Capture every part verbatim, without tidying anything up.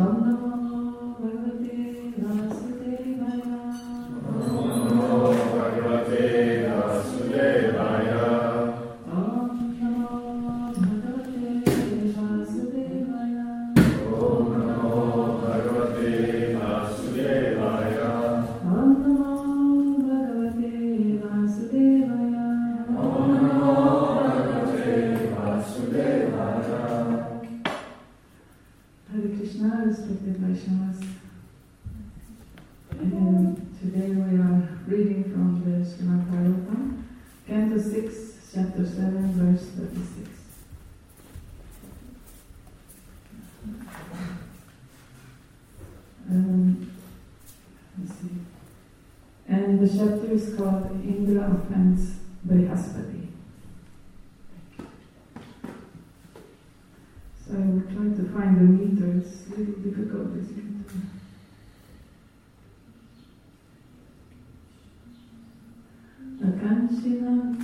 Om Namo Bhagavate Vasudevaya. Om Namo Bhagavate Vasudevaya. Om Namo Bhagavate Vasudevaya. Om Namo Bhagavate Vasudevaya. Om Namo Bhagavate Vasudevaya. Om Namo Bhagavate Vasudevaya. Hare Krishna, respected Vaishnavas. And today we are reading from the Srimad Bhagavatam, Canto six, Chapter seven, verse thirty-six. Um, let's see. And the chapter is called Indra Offends Brihaspati. So I will try to find the meter. It's really difficult, isn't it? Akanchina,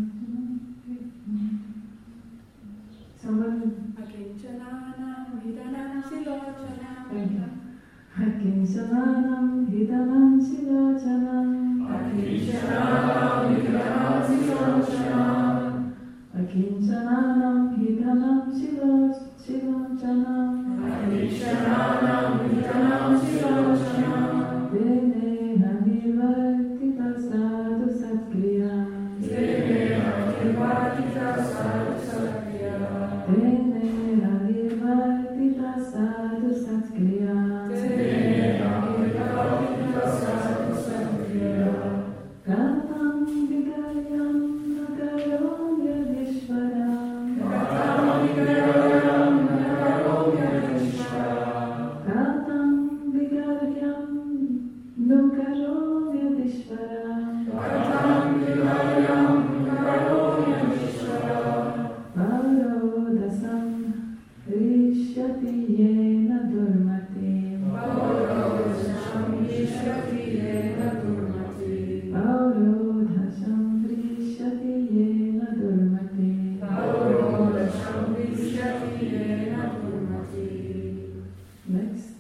somebody. Akinchananam hidanam silochanam. Thank you. Akinchananam hidanam silochanam. Akinchananam hidanam silochanam. Akinchananam hidanam silochanam. Akinchananam hidanam silochanam. Dene hanivartita sadhu satkriya. Dene hanivartita sadhu satkriya. Dene hanivartita sadhu satkriya. Dene hanivartita sadhu satkriya. Katam vigaryam nakarom yadishvaram. Katam vigaryam nakarom yadishvaram. Katam vigaryam nukarom yadishvaram. Katam vigaryam nakarom yadishvaram. Paurodasam rishyati yena durmati. Paurodasam rishyati yena durmati. Paurodasam rishyati yena durmati. Paurodasam rishyati yena durmati. Next.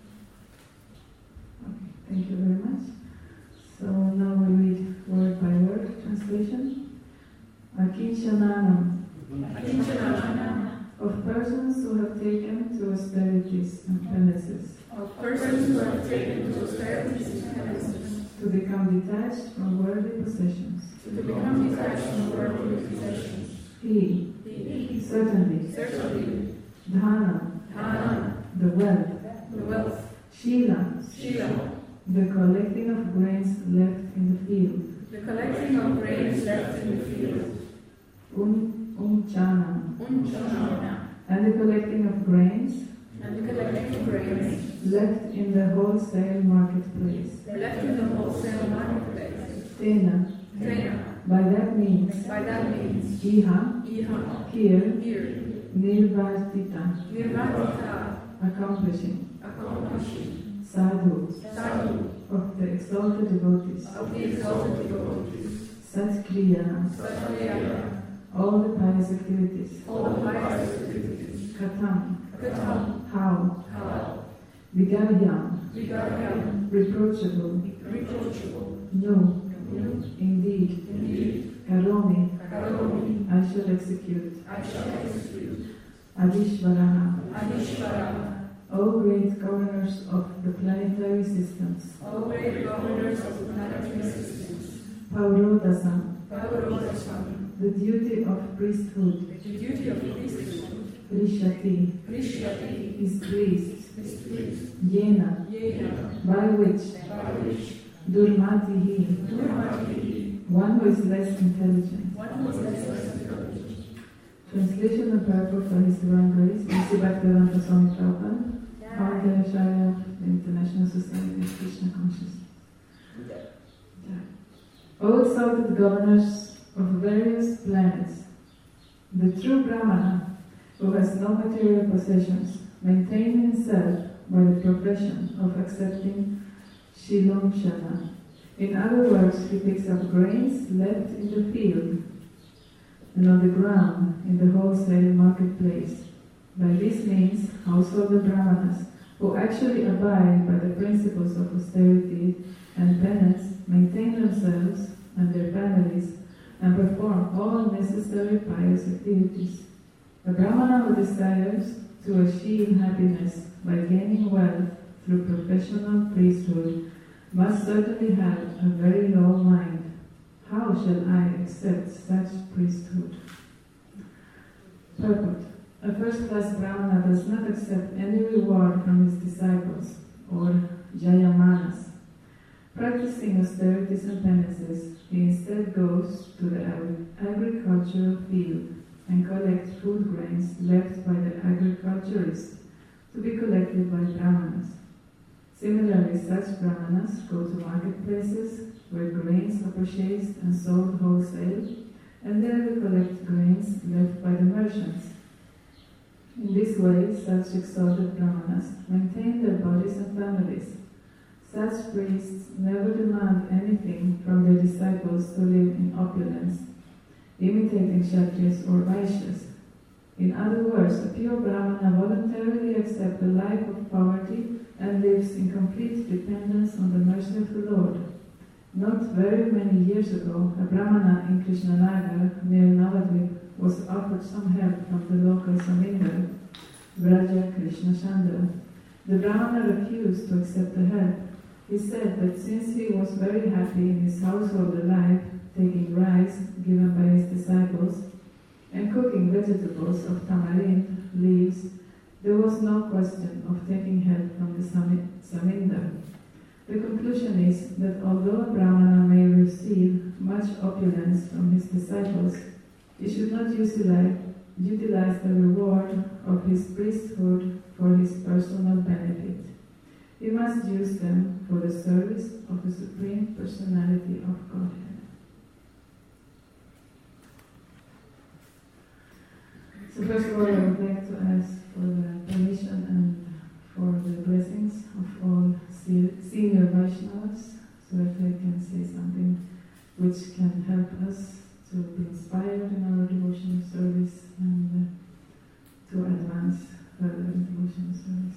Okay, thank you very much. So now we read word by word translation. Akinchananam, Akinchananam. of persons who have taken to austerities and penances, Of persons who have taken to austerities and penances, to become detached from worldly possessions. to become detached from worldly possessions. He, He, certainly, certainly, dhana, dhana, the wealth, the wealth, shila, shila, the collecting of grains left in the field, the collecting of grains left in the field, un, unchana, unchana, and the collecting of grains and the collecting of grains left in the wholesale marketplace. left in the wholesale marketplace. Tena, Tena, by that means, by that means, iha, iha, here, here, nirvartita, nirvatita, accomplishing, accomplishing, sadhu, sadhu, of the exalted devotees, of the exalted devotees, satkriya, satvaya, all the pious activities, all the pious activities, katam, katam, how, how, vigaryam, vigaryam, reproachable, reproachable, no, no, indeed, indeed, karomi, karomi, I shall execute, I shall execute, adishvaraha, Adishvara, O great governors of the planetary systems, all great governors of the planetary systems, paurodasam, Paurodasam, the duty of priesthood, the duty of priesthood, rishyati, Rishyati, is pleased, is pleased, yena, Yena, by which, by which, durmatihi, Durmati, one who is less intelligent. one who is less intelligent. Translation and purport for His Divine Grace, Mister Bhaktivedanta Swami Prabhupada, Founder Acharya of the International Society of Krishna Consciousness. O exalted governors of various planets, the true Brahmana, who has no material possessions, maintains himself by the profession of accepting shilomshana. In other words, he picks up grains left in the field and on the ground in the wholesale marketplace. By this means, householder brahmanas who actually abide by the principles of austerity and penance, maintain themselves and their families, and perform all necessary pious activities. A Brahmana who desires to achieve happiness by gaining wealth through professional priesthood must certainly have a very low mind. How shall I accept such priesthood? Purport. A first-class Brahmana does not accept any reward from his disciples, or jayamanas. Practicing austerities and penances, he instead goes to the agricultural field and collects food grains left by the agriculturists to be collected by Brahmanas. Similarly, such Brahmanas go to marketplaces where grains are purchased and sold wholesale, and there they collect grains left by the merchants. In this way, such exalted Brahmanas maintain their bodies and families. Such priests never demand anything from their disciples to live in opulence, imitating Kshatriyas or Vaishyas. In other words, a pure Brahmana voluntarily accepts a life of poverty and lives in complete dependence on the mercy of the Lord. Not very many years ago, a Brahmana in Krishnanagar, near Navadvip, was offered some help from the local Samindar, Vraja Krishna Chandra. The Brahmana refused to accept the help. He said that since he was very happy in his household life, taking rice given by his disciples, and cooking vegetables of tamarind leaves, there was no question of taking help from the Samindar. The conclusion is that although a Brahmana may receive much opulence from his disciples, he should not utilize, utilize the reward of his priesthood for his personal benefit. He must use them for the service of the Supreme Personality of Godhead. So first of all, I would like to ask for the permission and for the blessings of all senior Vaishnavas, so that they can say something which can help us to be inspired in our devotional service and uh, to advance further in devotional service.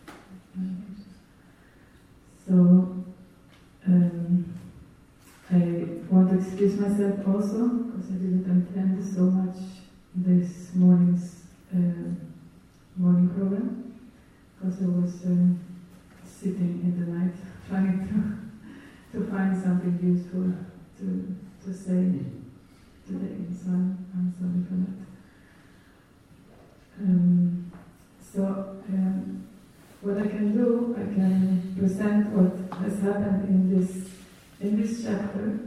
So, um, I want to excuse myself also, because I didn't attend so much this morning's uh, morning program, because I was uh, sitting in the night trying to to find something useful to to say today, so I'm, I'm sorry for that. Um, so, um, what I can do, I can present what has happened in this in this chapter.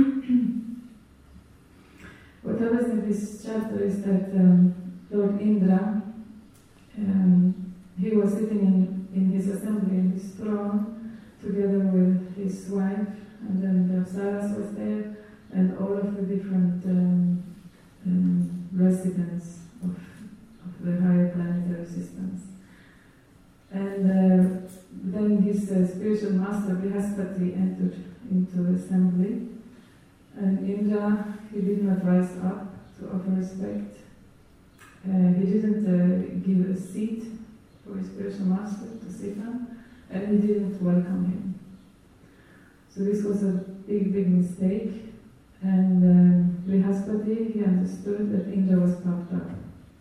What happens in this chapter is that um, Lord Indra, um, he was sitting in, in his assembly, in his throne, together with his wife, and then the Apsaras was there, and all of the different um, um, residents of, of the higher planetary systems. And uh, then his uh, spiritual master, Brihaspati, entered into the assembly. And Indra, he did not rise up to offer respect. Uh, he didn't uh, give a seat for his spiritual master to sit on, and he didn't welcome him. So this was a big, big mistake. And um, Brihaspati, he understood that Indra was puffed up.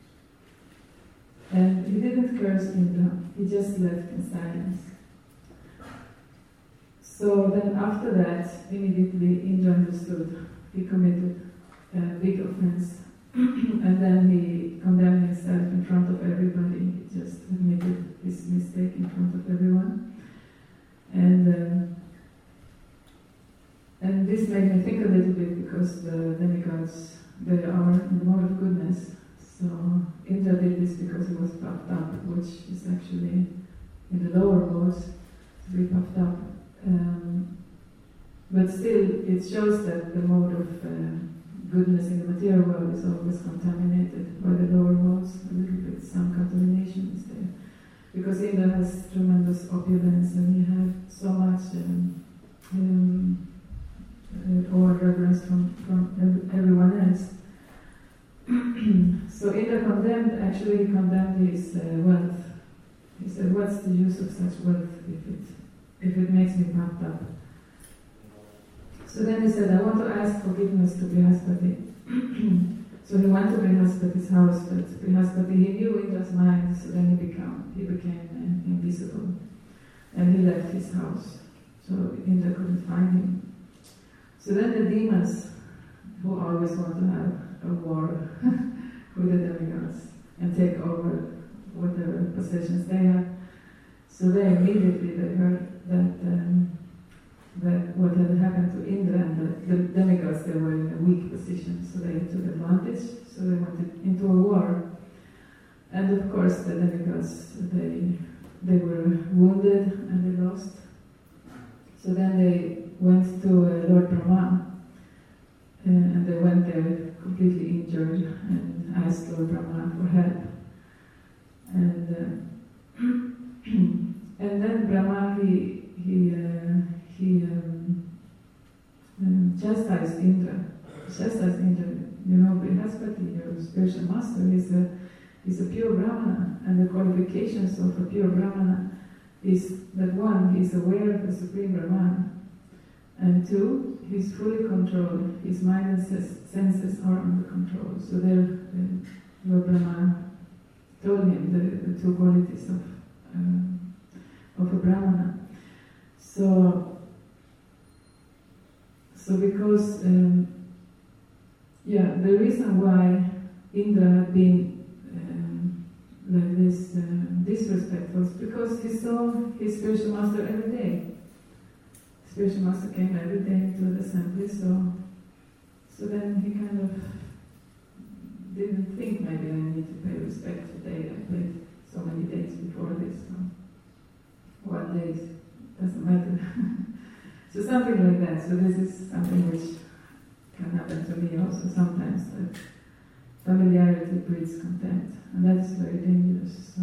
And he didn't curse Indra, he just left in silence. So then after that, immediately Indra understood. He committed a big offense. And then he condemned himself in front of everybody. He just admitted his mistake in front of everyone. And um, and this made me think a little bit, because the demigods, they are in the mode of goodness. So Indra did this because he was puffed up, which is actually in the lower modes to be puffed up. Um, but still, it shows that the mode of uh, goodness in the material world is always contaminated by the lower modes. A little bit, some contamination is there. Because Indra has tremendous opulence, and he had so much um, um, uh, or reverence from, from ev- everyone else. So Indra condemned, actually he condemned his uh, wealth. He said, what's the use of such wealth if it if it makes me puffed up? So then he said, I want to ask forgiveness to Brihaspati. So he went to Brihaspati's house, but Brihaspati, he knew Indra's mind, so then he became, he became uh, invisible. And he left his house, so Indra couldn't find him. So then the demons, who always want to have a war with the demigods and take over whatever possessions they have, so they immediately they heard that um, that what had happened to Indra and the, the demigods, they were in a weak position, so they took advantage, so they went into a war. And of course the demigods, they, they were wounded and they lost. So then they went to uh, Lord Brahma, uh, and they went there completely injured and asked Lord Brahma for help. And uh, and then Brahma, he, he uh, he um, um, chastised Indra. Chastised Indra. You know, Brihaspati, your spiritual master, is a is a pure Brahmana, and the qualifications of a pure Brahmana is that one, he is aware of the Supreme Brahman, and two, he is fully controlled. His mind and senses are under control. So there, uh, Lord Brahma told him the, the two qualities of uh, of a Brahmana. So. So because, um, yeah, the reason why Indra had been um, like this uh, disrespectful was because he saw his spiritual master every day. Spiritual master came every day to the assembly, so so then he kind of didn't think maybe I need to pay respect today. I played so many days before this. So what days? Doesn't matter. So something like that. So this is something which can happen to me also sometimes, that familiarity breeds contempt, and that is very dangerous. So,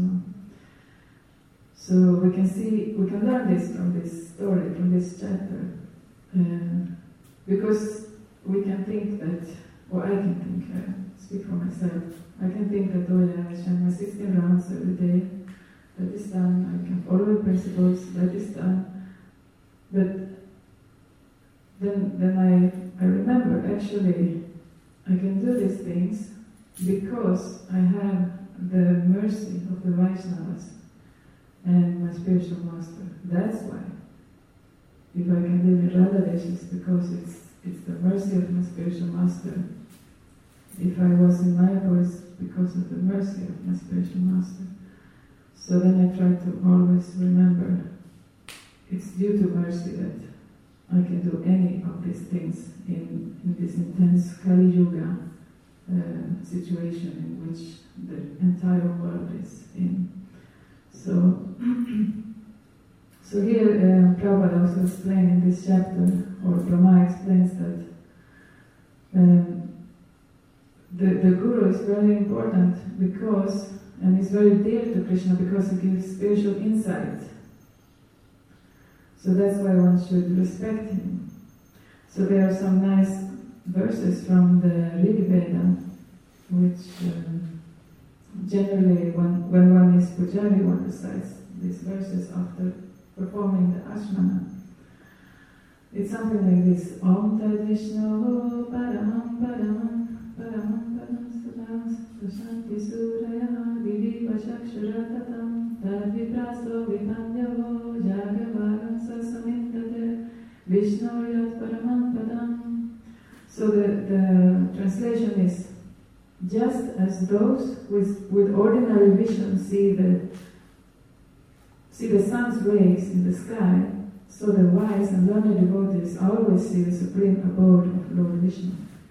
so we can see, we can learn this from this story, from this chapter, uh, because we can think that, or I can think, I speak for myself, I can think that, oh yeah, I chant my sixteen rounds every day, that is done, I can follow the principles, that is done, but Then, then I, I remember, actually, I can do these things because I have the mercy of the Vaishnavas and my spiritual master. That's why. If I can live in Radhadesh, it's because it's, it's the mercy of my spiritual master. If I was in Mayapur, it's because of the mercy of my spiritual master. So then I try to always remember, it's due to mercy that I can do any of these things in, in this intense Kali Yuga uh, situation in which the entire world is in. So, so here uh, Prabhupada also explained in this chapter, or Brahma explains that um, the, the Guru is very important because, and is very dear to Krishna because he gives spiritual insight. So that's why one should respect him. So there are some nice verses from the Rig Veda, which um, generally when, when one is Pujari, one recites these verses after performing the Ashmana. It's something like this: Om Tad Vishnu Paramam Paramam Paramam Param Sudam Shanti Suraya Vivi Vashakshuratatam Tad Vipraso Vipanyavo Jagavaram Sasamittate Vishnu Yat Paramam Padam. So the, the translation is, just as those with, with ordinary vision see the see the sun's rays in the sky, so the wise and learned devotees always see the supreme abode of Lord Vishnu.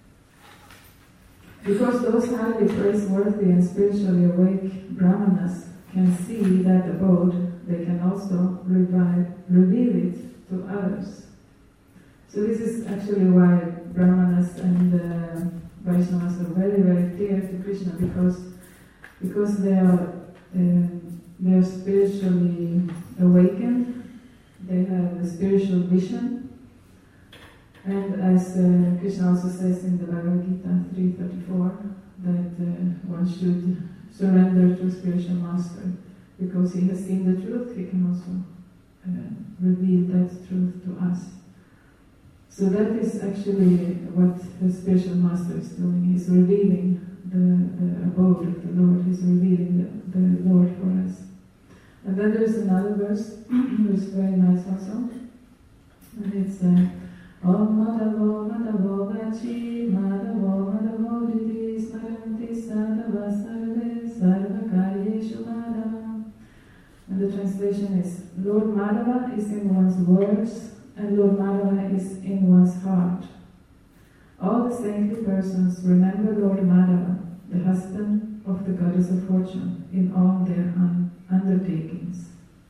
Because those highly praiseworthy and spiritually awake brahmanas can see that abode, they can also revive, reveal it to others. So this is actually why brahmanas and uh, Vaishnavas are very, very dear to Krishna, because because they are uh, they are spiritually awakened. They have a spiritual vision, and as uh, Krishna also says in the Bhagavad Gita three thirty-four, that uh, one should surrender to a spiritual master because he has seen the truth, he can also uh, reveal that truth to us. So that is actually what the spiritual master is doing. He's revealing the, the abode of the Lord. He's revealing the, the Lord for us. And then there's another verse, which is very nice also. And it's uh, Om Madhavo Madhavo Vachi Madhavo Madhavo Diti Smaranti Sadhava Sarve Sarva Karyeshu Madhava. And the translation is, Lord Madhava is in one's words, and Lord Madhava is in one's heart. All the saintly persons remember Lord Madhava, the husband of the goddess of fortune, in all their un- undertakings.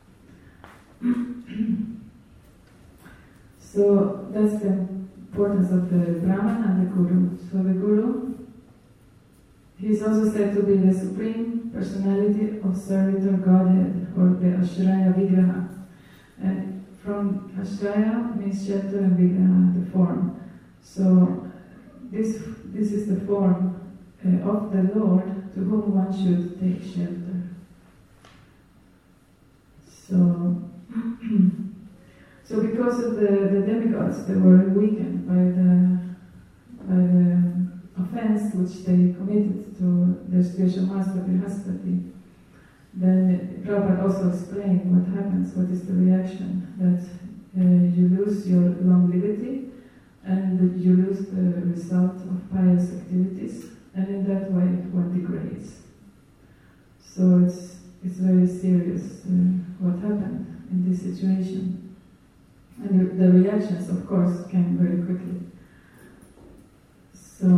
So that's the importance of the Brahman and the Guru. So the Guru, he is also said to be the supreme personality of servitor Godhead, or the Ashraya Vigraha. And from Ashraya means shelter and Vigraha, the form. So this this is the form uh, of the Lord to whom one should take shelter. So, so because of the, the demigods, they were weakened by the by the offense which they committed to their spiritual master, Brihaspati. Then Prabhupada also explained what happens, what is the reaction, that uh, you lose your longevity and that you lose the result of pious activities, and in that way one degrades. So it's it's very serious uh, what happened in this situation. And the reactions, of course, came very quickly. So,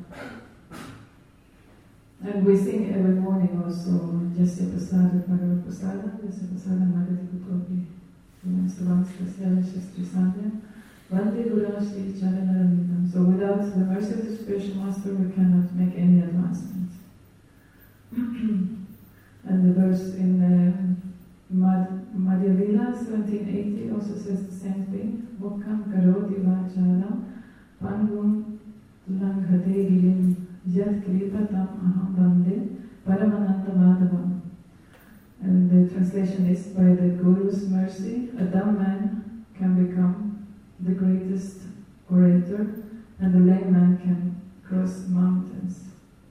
and we sing every morning also Jasya Prasada, Bhagavad Prasada, Jasya Prasada, Magati Kutopi, Slavamstasya, Shastri Sandhya, Vande Gurashti Charanaramitam. So without the mercy of the spiritual master, we cannot make any advancement. And the verse in uh, Mad- Madhya Lila seventeen eighty also says the same thing. Mukham karoti vachalam pangum langhate girim yat kripatam aham bande paramananda madhavam. And the translation is, by the Guru's mercy, a dumb man can become the greatest orator, and the lame man can cross mountains.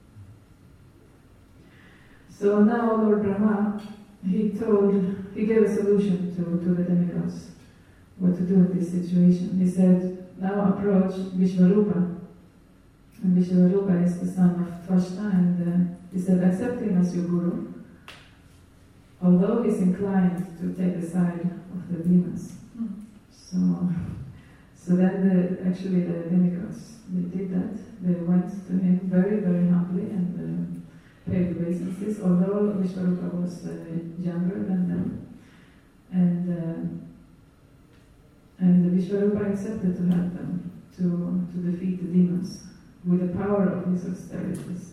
So now Lord Brahma, he told, he gave a solution to, to the demigods, what to do in this situation. He said, now approach Vishvarupa. And Vishvarupa is the son of Tvashta, and uh, he said, accept him as your guru, although he's inclined to take the side of the demons. Mm. So, so then the, actually the demigods, they did that. They went to him very, very humbly and uh, paid obeisances, although Vishvarupa was uh, younger than them. And uh, and Vishvarupa accepted to help them to, to defeat the demons with the power of his austerities.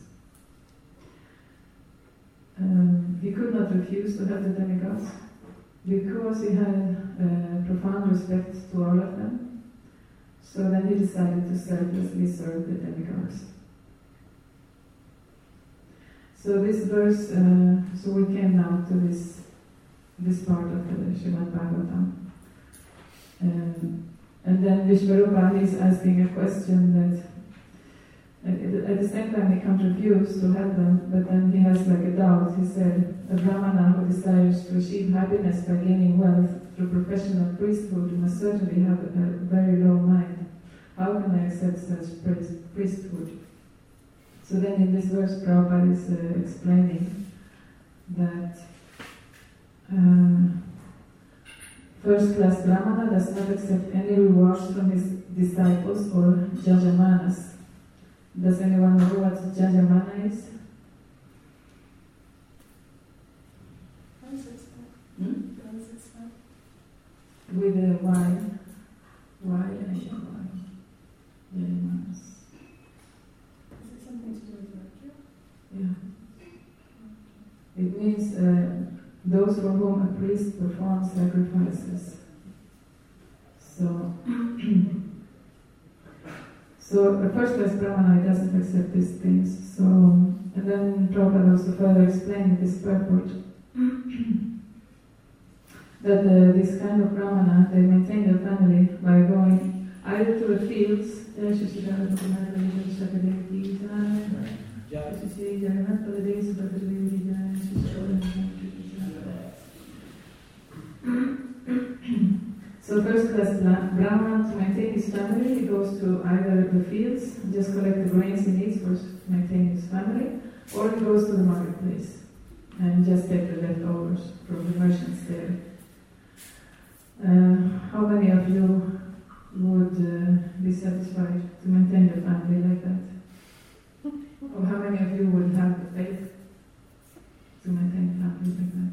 Um, he could not refuse to help the demigods because he had uh, profound respect to all of them. So then he decided to selflessly serve the demigods. So this verse, uh, so we came now to this this part of the Srimad Bhagavatam. Um, and then Vishvarupa is asking a question that uh, at the same time he can't refuse to help them, but then he has like a doubt. He said, a Brahmana who desires to achieve happiness by gaining wealth through professional priesthood must certainly have a, a very low mind. How can I accept such priest, priesthood? So then in this verse, Prabhupada is uh, explaining that uh, first-class Brahmana does not accept any rewards from his disciples or Jajamanas. Does anyone know what Jajamana is? How does it spell? Hmm? How does it spell? With a Y. Y and a Y. Jajamanas. Is it something to do with virtue? Yeah. It means uh, those for whom a priest performs sacrifices. So, so a first-class Brahmana doesn't accept these things. So, and then Prabhupada also further explained this purport that uh, this kind of brahmana, they maintain their family by going either to the fields, so first class brahmana, to maintain his family, he goes to either the fields, just collect the grains he needs for to maintain his family, or he goes to the marketplace and just take the leftovers from the merchants there. Uh, how many of you would uh, be satisfied to maintain your family like that? Or how many of you would have the faith to maintain a family like that?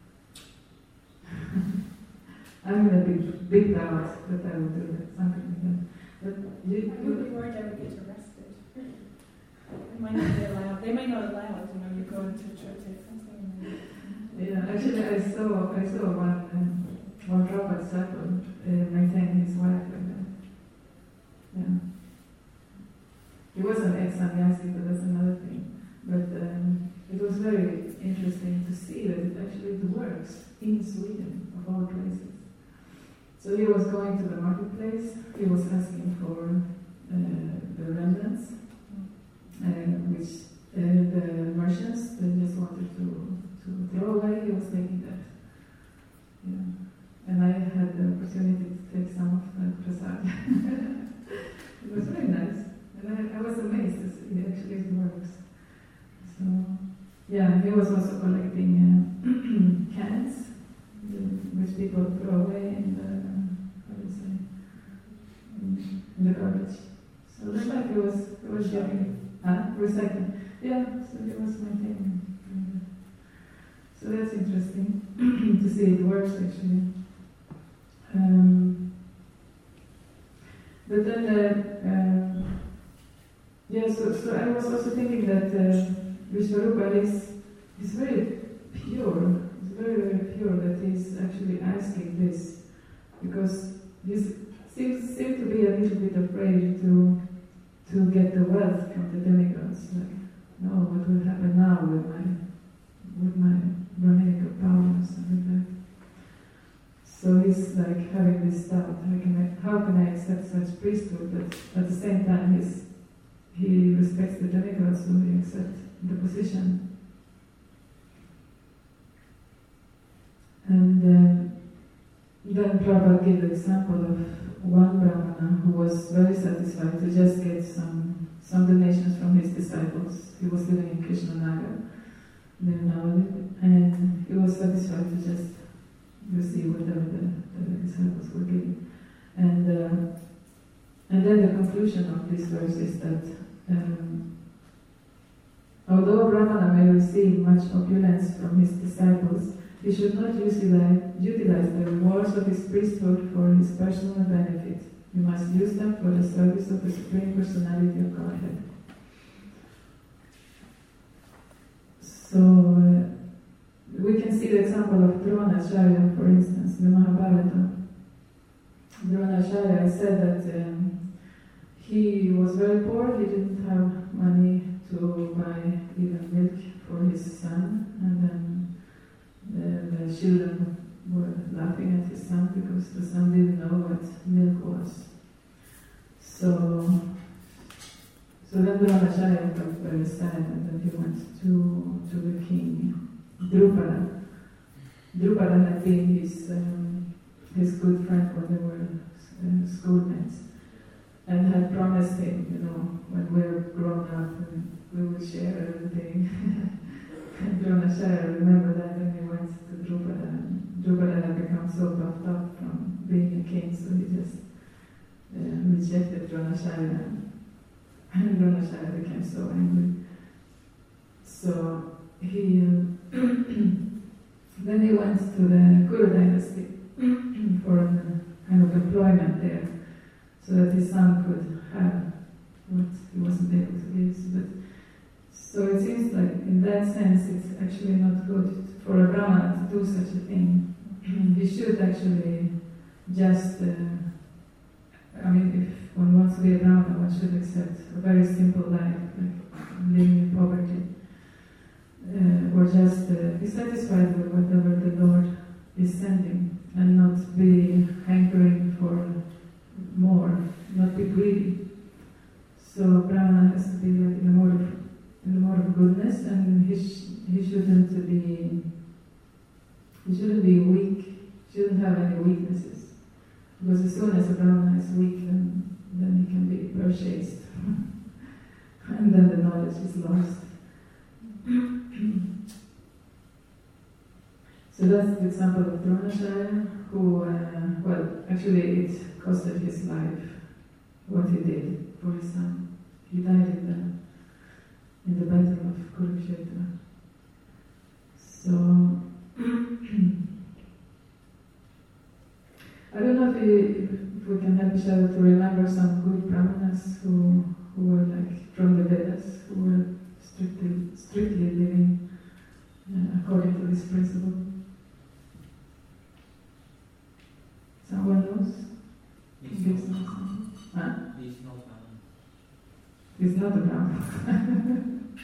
I'm in a big, big doubt that I would do that, something like that. But you, I would be worried I would get arrested. They might not be allowed. They might not allow it, you know, you go into church or something. Yeah, actually I saw I saw one um, one Prabhupada disciple uh, maintain his wife like that. Yeah. He was an ex-sannyasi, but that's another thing. But um, it was very interesting to see that it actually works in Sweden, of all places. So he was going to the marketplace, he was asking for uh, the remnants, uh, which uh, the merchants they just wanted to, to throw away, he was taking that. Yeah. And I had the opportunity to take some of the prasad. It was very nice. And I, I was amazed to see it actually works. So, yeah, he was also collecting uh, cans, which people throw away in the, how do you say, in, in the garbage. So it's like it was, it was giving, huh? Recycling. Yeah, so he was maintaining. So that's interesting to see it works actually. Um, but then, uh, uh, yeah, so, so I was also thinking that uh, Vishvarupa is, is very pure. It's very, very pure that he's actually asking this, because he seems, seems to be a little bit afraid to to get the wealth from the demigods. Like, no, what will happen now with my with my Brahminical power or something like that. So he's like having this doubt: how can I, how can I accept such priesthood? But at the same time, he's he respects the demigods, so he accepts the position. And um, then Prabhupada gave the example of one Brahmana who was very satisfied to just get some some donations from his disciples. He was living in Krishnanagar, near Navadvip, and he was satisfied to just receive whatever the, the disciples were giving. And uh, and then the conclusion of this verse is that um, although Brahmana may receive much opulence from his disciples, he should not utilize, utilize the rewards of his priesthood for his personal benefit. He must use them for the service of the Supreme Personality of Godhead. So, uh, we can see the example of Dronacharya, for instance, in the Mahabharata. Dronacharya said that um, he was very poor, he didn't have money to buy even milk for his son, and then the, the children were laughing at his son because the son didn't know what milk was. So, so then Dronacharya got very sad, and then he went to, to the king, Drupada. Drupada had been his, um, his good friend when they were uh, schoolmates, and had promised him, you know, when we're grown up, we would share everything. And Dronacharya remembered that, and he went to Drupada. And Drupada had become so puffed up from being a king, so he just uh, rejected Dronacharya, and Dronacharya became so angry. So he uh, then he went to the Kuru dynasty for a kind of employment there, so that his son could have what he wasn't able to give. But so it seems like in that sense it's actually not good for a Brahmana to do such a thing. He should actually just, uh, I mean, if one wants to be a Brahmana, one should accept a very simple life, like living in poverty, uh, or just uh, be satisfied with whatever the Lord is sending You shouldn't be weak, you shouldn't have any weaknesses. Because as soon as a Brahmana is weak, then, then he can be purchased. And then the knowledge is lost. So that's the example of Dronacharya, who, uh, well, actually it costed his life, what he did for his son. He died in the, in the battle of Kurukshetra. So, I don't know if we, if we can help each other to remember some good brahmanas who, who were like from the Vedas, who were strictly, strictly living uh, according to this principle. Someone knows? Gives no sound. Huh? He's not Brahman. He's not a Brahman.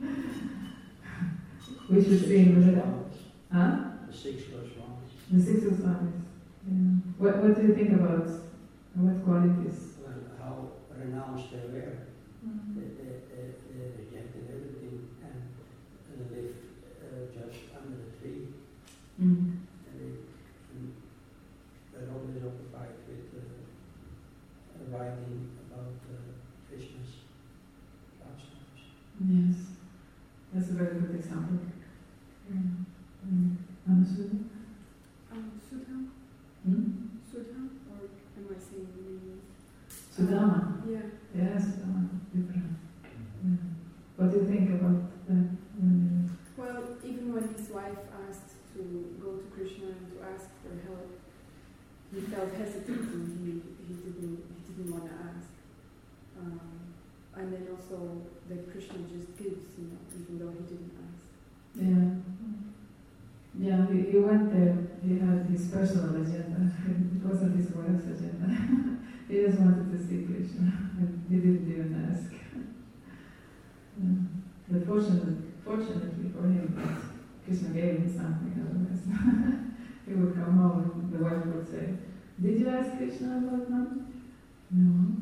We should see in the Veda. Huh? The six Goswamis. The six Goswamis. Yeah. What, what do you think about what qualities? Well, how renounced they were. Mm-hmm. They, they, they, they rejected everything and lived uh, just under the tree. Mm. And they and were always occupied with uh, writing about uh, Krishna's pastimes. Yes, that's a very good example. Mm. Mm. Anasuda? Um, Sudha? Hmm? Sudha? Or am I saying the name? Sudama? Yeah. Yes, Sudama. Different. Yeah. What do you think about that? Mm. Well, even when his wife asked to go to Krishna and to ask for help, he felt hesitant and he, he didn't he didn't want to ask. Um, and then also that Krishna just gives, you know, even though he didn't ask. Yeah. Yeah, he, he went there, he had his personal agenda, it wasn't his wife's agenda. He just wanted to see Krishna, and he didn't even ask. Yeah. But fortunately, fortunately for him, Krishna gave him something, otherwise he would come home and the wife would say, "Did you ask Krishna about money?" No.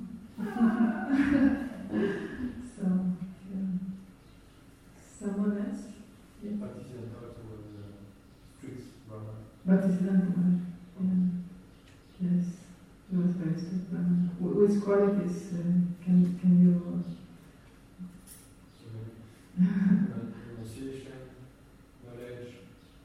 So, yeah. Someone else? Yeah. Bhaktisiddhanta, yeah. Yes, he was very strict Brahman. Wh- Which qualities uh, can can you? Renunciation, knowledge,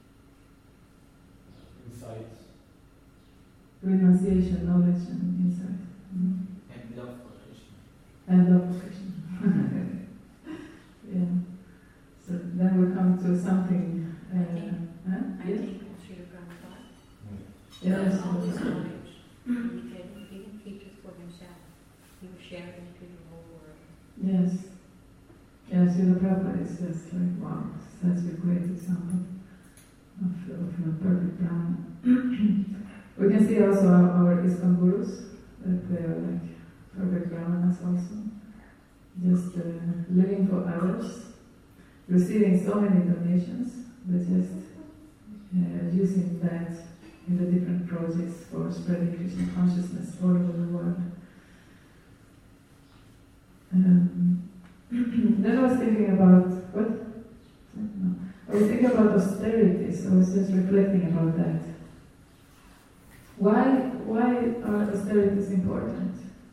insight. Renunciation, knowledge, and insight. Mm. And love for Krishna. And love for Krishna. Yeah. So then we come to something. Uh, huh? I Yes. think Srila Prabhupada Yes. has all this knowledge. He didn't, he didn't keep it for himself. He was sharing it to the whole world. Yes. Yes, Srila Prabhupada is just like, wow, such a great example of, of a perfect Brahman. We can see also our, our ISKCON gurus, that they are like perfect Brahmanas also. Just uh, living for others, receiving so many donations, but just uh, using that in the different projects for spreading Krishna consciousness all over the world. Um, then I was thinking about, what? No. I was thinking about austerity, so I was just reflecting about that. Why, why are austerities important?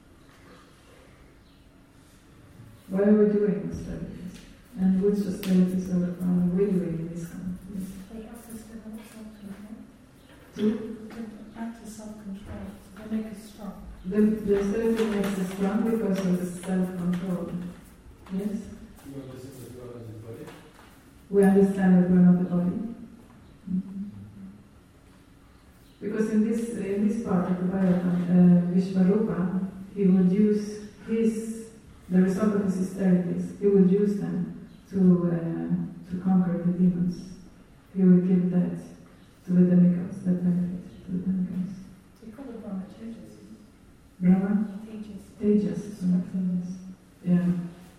Why are we doing austerities? And which austerities are, are we doing in this country? They help us develop self-control. To They practice self-control. They make us strong. The, the austerity makes us strong because of the self-control. Yes? You understand that God has his body? We understand that we're not the body. Mm-hmm. Because in this in this part of the Bhagavatam, uh, Vishvarupa, he would use his, the result of his austerities, he would use them to uh, to conquer the demons. He would give that to the demigods, that benefit to the demigods. They call it Brahma Tejas. Brahma? Tejas. Tejas. Tejas. Yeah.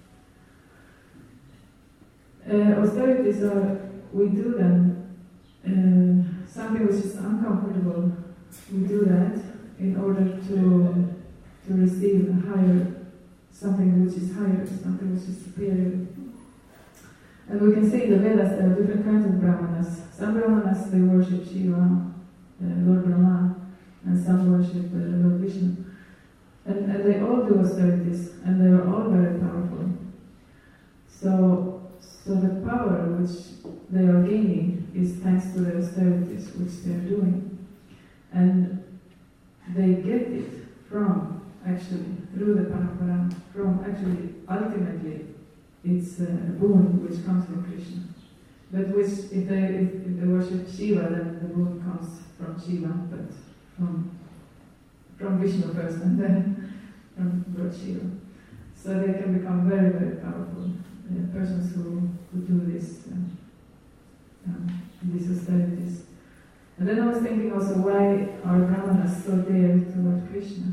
Uh, austerities are, we do them, uh, something which is uncomfortable, we do that in order to to receive a higher, something which is higher, something which is superior. And we can see in the Vedas there are different kinds of brahmanas. Some brahmanas, they worship Shiva, uh, Lord Brahma, and some worship uh, Lord Vishnu. And, and they all do austerities, and they are all very powerful. So, so the power which they are gaining is thanks to the austerities which they are doing. And they get it from, actually, through the parampara, from actually, ultimately, it's a boon which comes from Krishna. But which, if they, if, if they worship Shiva, then the boon comes from Shiva, but from, from Vishnu first, and then from Lord Shiva. So they can become very, very powerful uh, persons who, who do this, um, um, these austerities. And then I was thinking also, why are brahmanas so dear to Lord Krishna?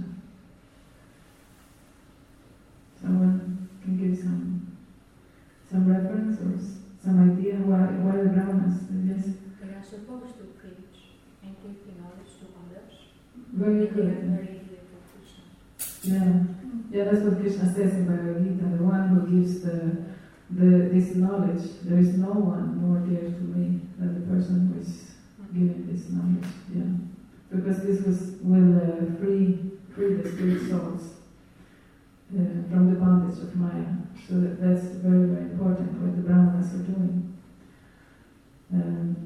Someone can give some some reference or s- some idea why why the brahmanas? Yes, They are supposed to preach and give the knowledge to others. very And they are good. very dear to Krishna. Yeah, yeah, that's what Krishna says in Bhagavad Gita. The one who gives the the this knowledge, there is no one more dear to me than the person who is giving this knowledge. Yeah, because this was will uh, free free the spirit souls uh, from the bondage of Maya. So that, that's very very important what the brahmanas are doing. Um,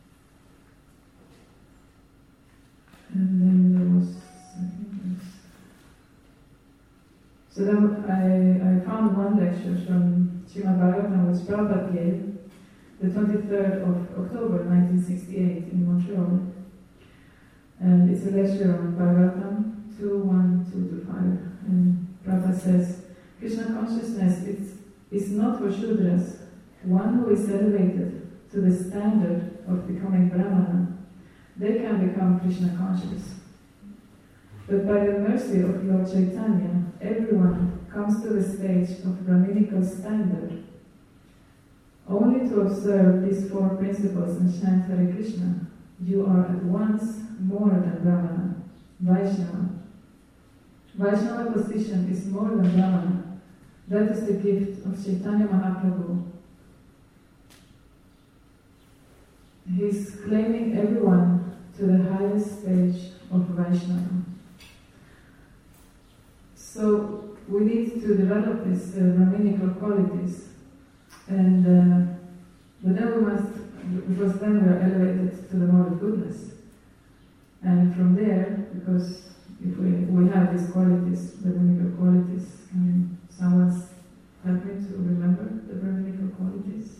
and then there was, I think there was so then I, I found one lecture from Srimad Bhagavatam which Prabhupada gave the twenty-third of October nineteen sixty-eight in Montreal. And it's a lecture on Bhagavatam two one two to five. And Prabhupada says, Krishna consciousness is, is not for Shudras. One who is elevated to the standard of becoming Brahmana, they can become Krishna conscious. But by the mercy of Lord Chaitanya, everyone comes to the stage of Brahminical standard. Only to observe these four principles and chant Hare Krishna, you are at once more than Brahmana, Vaishnava. Vaishnava position is more than Brahmana. That is the gift of Chaitanya Mahaprabhu. He is claiming everyone to the highest stage of Vaishnava. So we need to develop these uh, Brahminical qualities, and uh, but then we must, because then we are elevated to the mode of goodness, and from there, because if we we have these qualities, Brahminical qualities, can someone help me to remember the Brahminical qualities?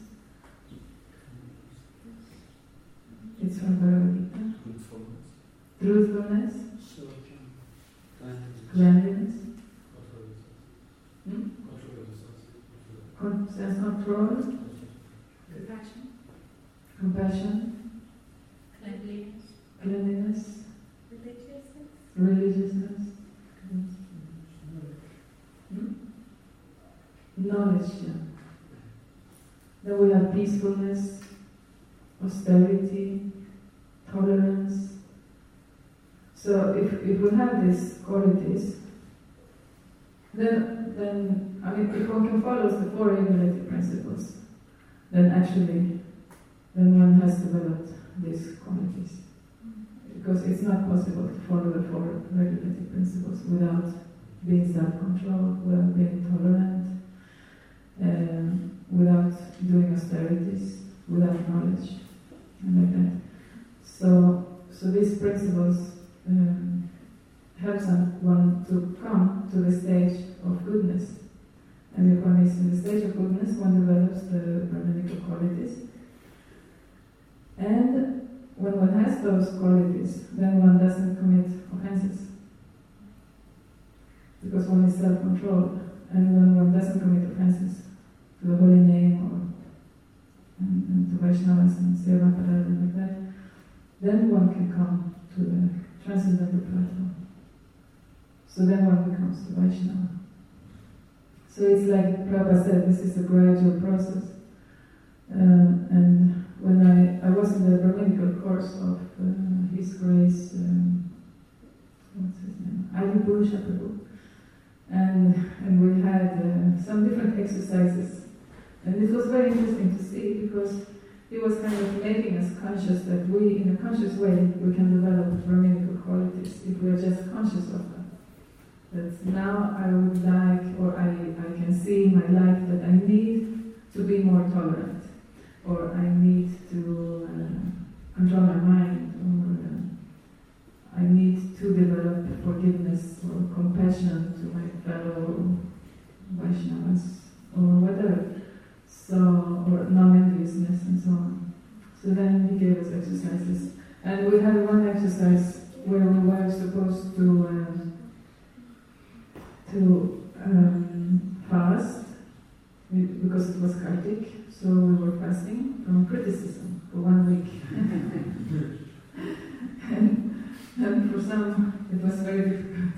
It's from Bhagavad Gita. Truthfulness. Truthfulness, Cleanliness. cleanliness, Control hmm? of the senses. Con- self-control, Compassion, compassion, cleanliness, cleanliness, religiousness, religiousness, hmm? knowledge. Yeah. Then we have peacefulness, austerity, tolerance. So if, if we have these qualities, then, then I mean, if one can follow the four regulative principles, then actually, then one has developed these qualities. Because it's not possible to follow the four regulative principles without being self-controlled, without being tolerant, um, without doing austerities, without knowledge, and like that. So, so these principles um, helps one to come to the stage of goodness. And if one is in the stage of goodness, one develops the Brahminical qualities. And when one has those qualities, then one doesn't commit offenses. Because one is self-controlled, and when one doesn't commit offenses to the holy name or and, and to Vaishnavas and Seva Parada and like that, then one can come to the transcendental platform. So then one becomes the Vaishnava. So it's like Prabhupada said, this is a gradual process. Uh, and when I, I was in the Brahminical course of uh, His Grace, um, what's his name? Adi Purusha Prabhu. And, and we had uh, some different exercises And it was very interesting to see because he was kind of making us conscious that we, in a conscious way, we can develop Brahminical qualities if we are just conscious of them. That now I would like, or I, I can see in my life that I need to be more tolerant, or I need to uh, control my mind, or uh, I need to develop forgiveness or compassion to my fellow Vaishnavas, or whatever. So, or non-enviousness and so on. So then he gave us exercises. And we had one exercise where we were supposed to um, to um, fast, because it was Kartik, so we were fasting from criticism for one week. and, and for some, it was very difficult.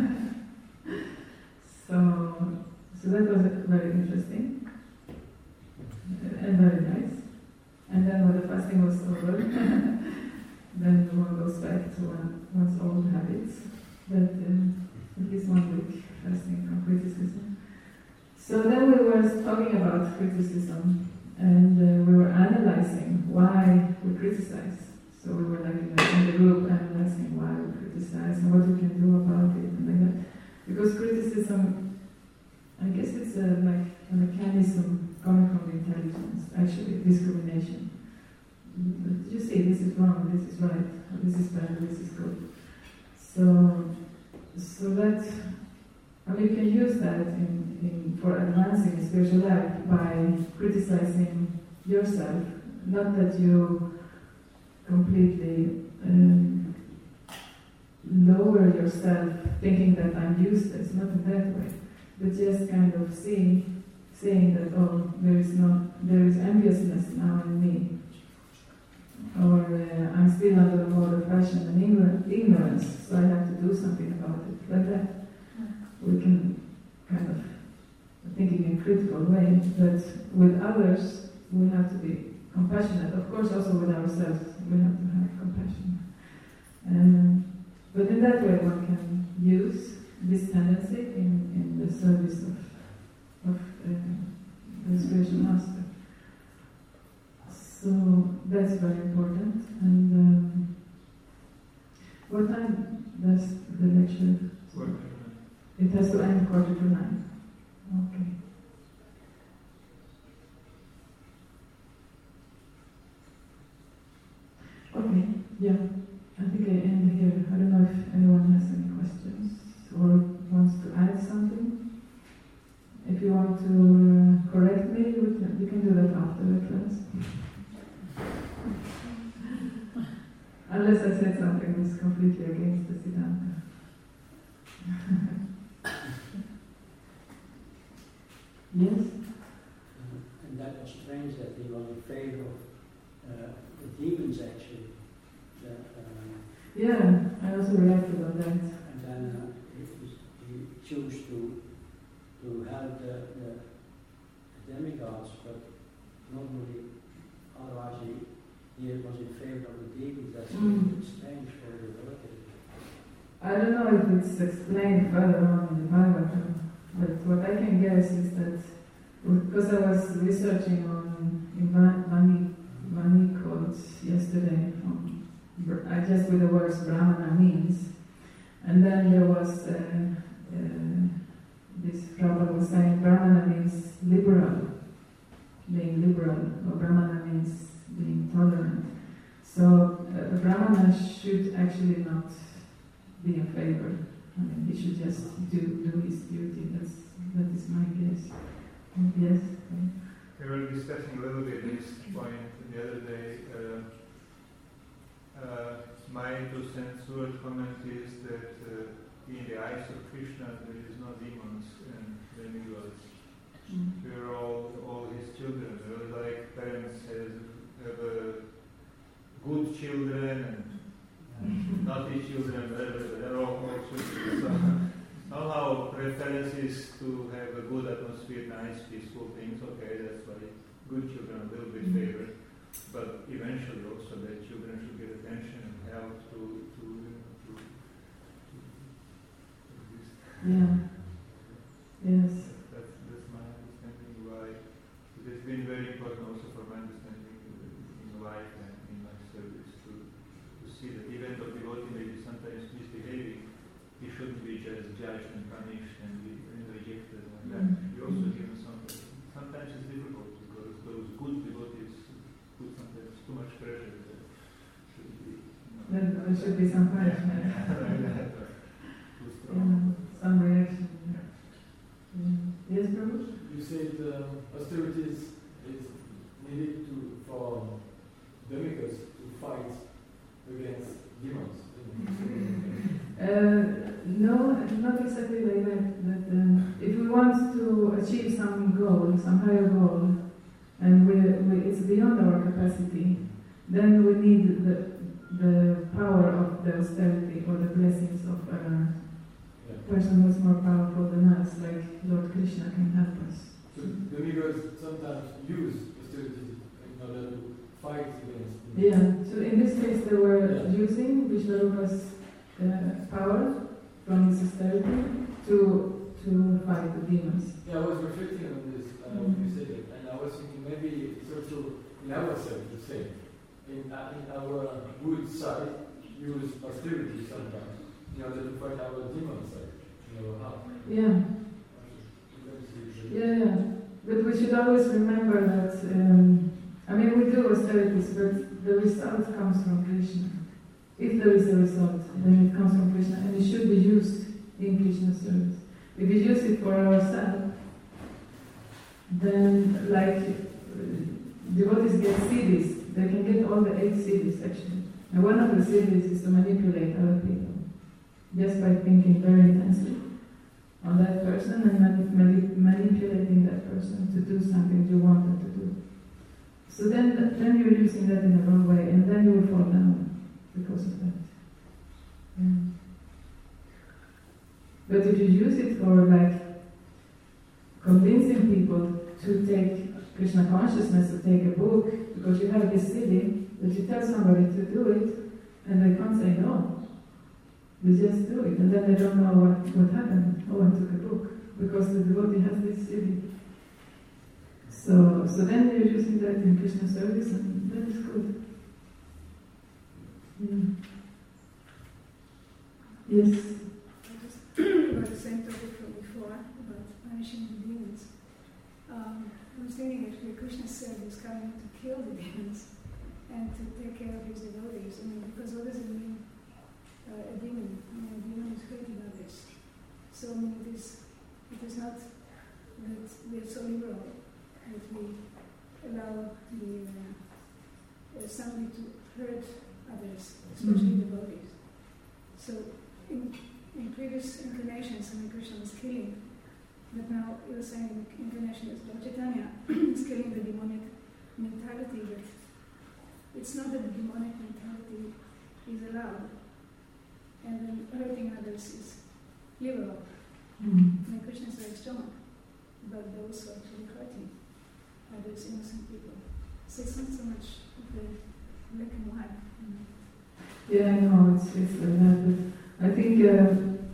so, so that was very interesting. And very nice. And then when the fasting was over, then one goes back to one, one's old habits. But um, at least one week fasting from criticism. So then we were talking about criticism, and uh, we were analyzing why we criticize. So we were like in the, in the group analyzing why we criticize and what we can do about it and like that. Because criticism, I guess it's a, like a mechanism coming from the intelligence, actually, discrimination. You see, this is wrong, this is right, this is bad, this is good. So, so that, I mean, you can use that in, in, for advancing in spiritual life by criticizing yourself. Not that you completely um, lower yourself, thinking that I'm useless, not in that way, but just kind of see. Saying that, oh, there is no, there is enviousness now in me, or uh, I'm still under the mode of passion and ignorance, ignorance, so I have to do something about it. Like that, we can kind of thinking in a critical way, but with others, we have to be compassionate. Of course, also with ourselves, we have to have compassion. Um, but in that way, one can use this tendency in, in the service of of uh, the spiritual master. So that's very important. And um, what time does the lecture? It has to end quarter to nine. Okay. Okay. Yeah. I think I end here. I don't know if anyone has any questions or wants to add something. If you want to uh, correct me, you can, you can do that after the class. Unless I said something that's completely against the Siddhanta. Yes? Uh, and that was strange that he was in favor of uh, the demons actually. The, uh, yeah, I also reacted on that. And then uh, he, he chose to to help the, the, the demigods, but normally, otherwise he, he was in favor of the demons. That's mm. strange for the relative. I don't know if it's explained further on in the Bhagavatam, but what I can guess is that, because I was researching on Vani, Vani quotes yesterday, from, I just with the words Brahmana means, and then there was uh, uh, this Prabhupada was saying Brahmana means liberal, being liberal, or Brahmana means being tolerant. So uh, a Brahmana should actually not be in favor. I mean, he should just do, do his duty. That's, that is my guess. Yes? We were discussing a little bit this point the other day. Uh, uh, my two cents word comment is that uh, in the eyes of Krishna there is no demons and demigods. Mm. We are all, all his children. We're like parents has, have uh, good children and naughty children, whatever. They're all, all children. So somehow preference is to have a good atmosphere, nice, peaceful things. Okay, that's why good children are a little bit favored. But eventually also their children should get attention and help to, to, to, to, to exist. Yeah. Yes. That's, that's my understanding why this there should be some punishment. Yeah, some reaction. Yeah. Yes, Prabhu? You said um, austerities is needed to for demigods to fight against demons. Uh, no, not exactly like that. But um, if we want to achieve some goal, some higher goal, and we, we, it's beyond our capacity, then we need the, the power of the austerity or the blessings of a Yeah. person who is more powerful than us, like Lord Krishna can help us. So demigods sometimes use austerity in order to fight against demons. Yeah, so in this case they were Yeah. using Vishvarupa's uh, power from his austerity to to fight the demons. Yeah, I was reflecting on this uh, when you said it, and I was thinking maybe it's also in ourselves the same. In, uh, in our good side, use austerity sometimes in order to fight our demon side, in our heart. Yeah, yeah, yeah. But we should always remember that, um, I mean, we do austerities, but the result comes from Krishna. If there is a result, then it comes from Krishna, and it should be used in Krishna's service. If we use it for ourselves, then, like, devotees get C Ds. They can get all the eight C Ds, actually. And one of the C Ds is to manipulate other people, just by thinking very intensely on that person and mani- mani- manipulating that person to do something you want them to do. So then, then you're using that in the wrong way, and then you will fall down because of that. Yeah. But if you use it for like convincing people to take Krishna consciousness, to take a book, because you have this C D, that you tell somebody to do it, and they can't say no. They just do it, and then they don't know what, what happened. Oh, I took a book, because the devotee has this C D. So, so then you're using that in Krishna service, and that is good. Yeah. Yes. About the same topic from before, about punishing the demons. Um, I was thinking actually Krishna said he's coming to kill the demons and to take care of his devotees. I mean, because what does it mean, uh, a demon? I mean, a demon is hating others. So, I mean, it is, it is not that we are so liberal that we allow the, uh, uh, somebody to hurt others, especially Mhm. devotees. So, in In previous incarnations, I mean, Krishna was killing, but now you were saying incarnation is Lord Chaitanya is killing the demonic mentality, but it's not that the demonic mentality is allowed, and then hurting others is liberal. Mm. And Krishna is very strong, but those who are actually hurting others, innocent people. So it's not so much of the black and white. Mm. Yeah, I know, it's, it's like that, but I think uh,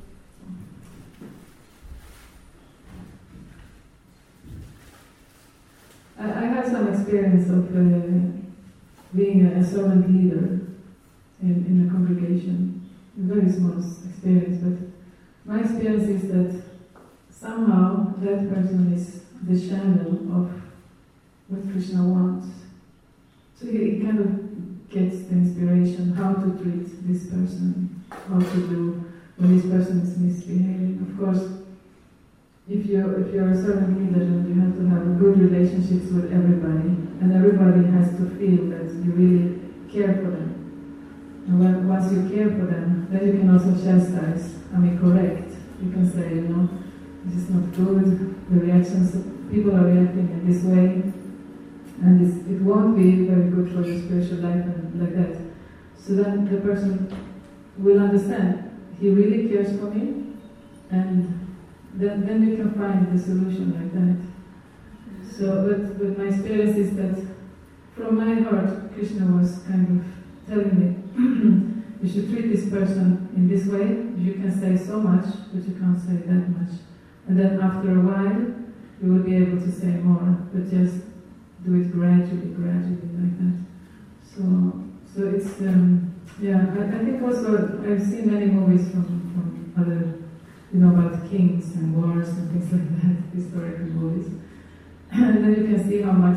I, I had some experience of uh, being a, a servant leader in, in a congregation. A very small experience, but my experience is that somehow that person is the channel of what Krishna wants. So he, he kind of gets the inspiration how to treat this person, how to do when this person is misbehaving. Of course, if you're, if you're a servant leader, then you have to have good relationships with everybody, and everybody has to feel that you really care for them. And when, once you care for them, then you can also chastise, I mean correct. You can say, you know, this is not good, the reactions, people are reacting in this way, and it's, it won't be very good for your spiritual life and like that. So then the person will understand, he really cares for me, and then, then you can find the solution like that. So, but, but my experience is that from my heart, Krishna was kind of telling me, you should treat this person in this way, you can say so much, but you can't say that much. And then after a while, you will be able to say more, but just do it gradually, gradually, like that. So, so it's, um, yeah, I, I think also, I've seen many movies from, from other, you know, about kings and wars and things like that, historical movies. And then you can see how much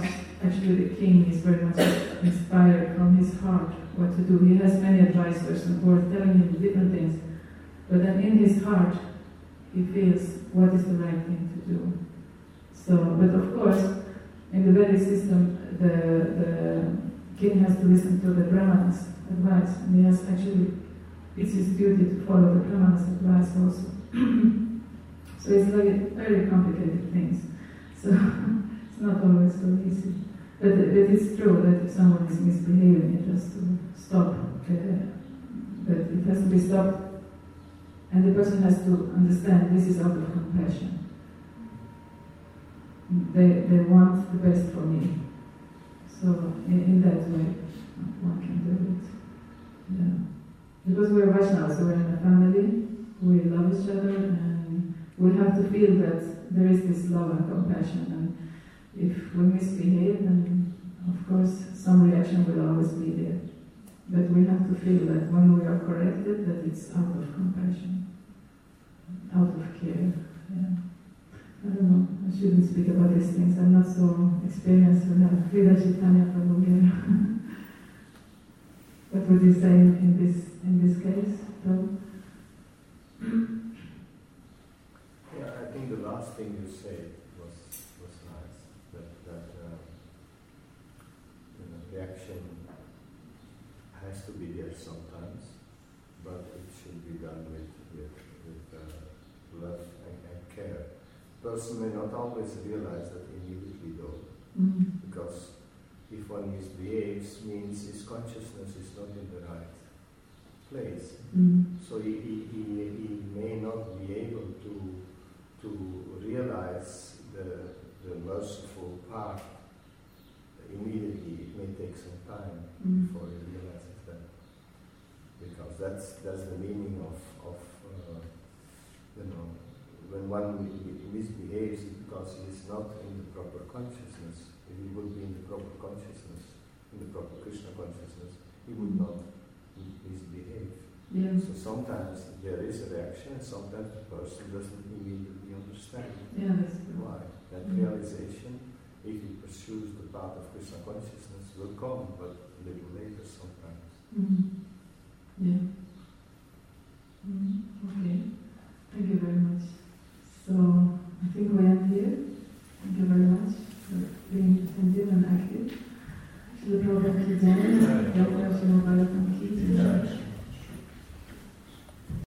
actually the king is very much inspired from his heart what to do. He has many advisors who are telling him different things, but then in his heart he feels what is the right thing to do. So, but of course, in the Vedic system, the, the king has to listen to the Brahmanas' advice, and he has actually, it's his duty to follow the Brahmanas' advice also. So it's like very complicated things. So it's not always so easy. But, but it's true that if someone is misbehaving, it has to stop. Uh, but it has to be stopped, and the person has to understand this is out of compassion. They, they want the best for me. So in, in that way, one can do it. Yeah. Because we're Vaishnavas, so we're in a family, we love each other, and we have to feel that there is this love and compassion. And if we misbehave, then of course some reaction will always be there. But we have to feel that when we are corrected, that it's out of compassion, out of care. Yeah. I don't know, I shouldn't speak about these things. I'm not so experienced with that. Frida Chaitanya Prabhu here. What would you say in this in this case, Prabhu? Yeah, I think the last thing you said was was nice. That that uh, you know, reaction has to be there sometimes, but it should be done with with, with uh, love and, and care. Person may not always realize that immediately though, mm-hmm. because if one misbehaves, means his consciousness is not in the right place. Mm-hmm. So he, he, he, he may not be able to to realize the, the merciful part immediately. It may take some time mm-hmm. before he realizes that, because that's that's the meaning of of uh, you know. When one misbehaves, it's because he is not in the proper consciousness. If he would be in the proper consciousness, in the proper Krishna consciousness, he would not misbehave. Yeah. So sometimes there is a reaction, and sometimes the person doesn't immediately understand yeah, that's why. That mm-hmm. realization, if he pursues the path of Krishna consciousness, will come, but a little later sometimes. Mm-hmm. Yeah.